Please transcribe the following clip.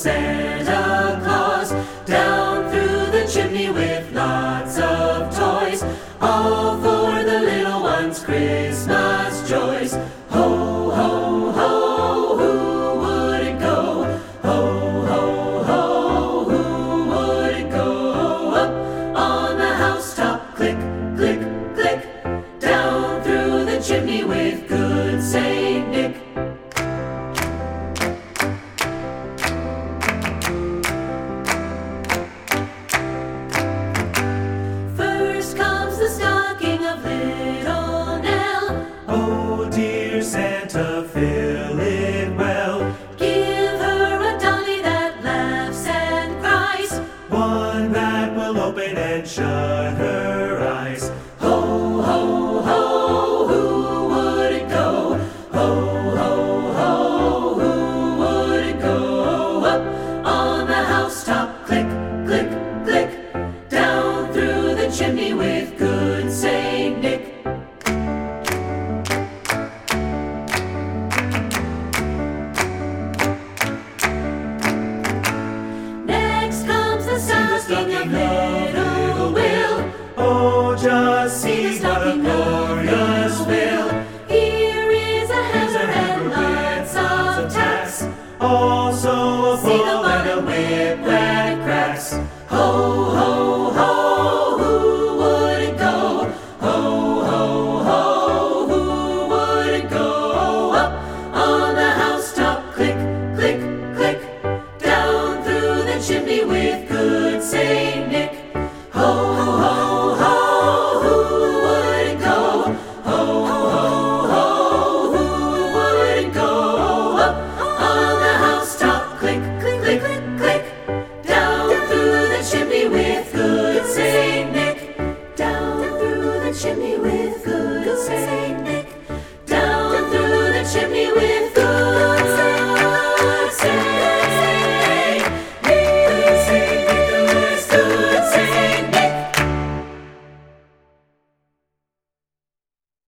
Santa Claus down through the chimney with lots of toys, all for the little ones' Christmas joys. Ho, ho, ho, who wouldn't go? Ho, ho, ho, who wouldn't go? Up on the housetop, click, click, click, down through the chimney with good Saint Nick. First comes the stocking of little Nell. Oh dear Santa, fill it well. Give her a dolly that laughs and cries, One that will open and shut her eyes. ho, ho, ho, who wouldn't go? Ho, ho, ho, who wouldn't go? Up on the housetop, click, click, click, down through the chimney with good Saint Nick. Next comes the stocking of little Will. Oh, just See the see what a stocking of glorious little fill. Will. Here is a hammer and lots of tacks. Also a See the ball and a bottom whip that cracks.